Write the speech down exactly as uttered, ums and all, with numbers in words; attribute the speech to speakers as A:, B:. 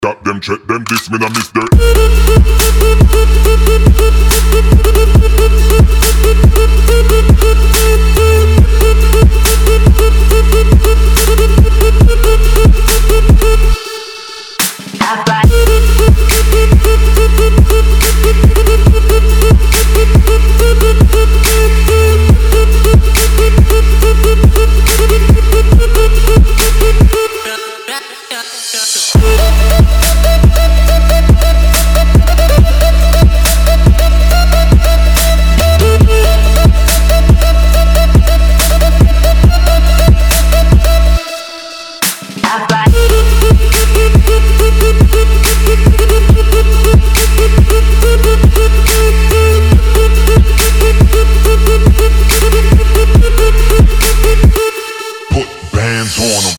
A: Got them check them this me not miss dirt.
B: I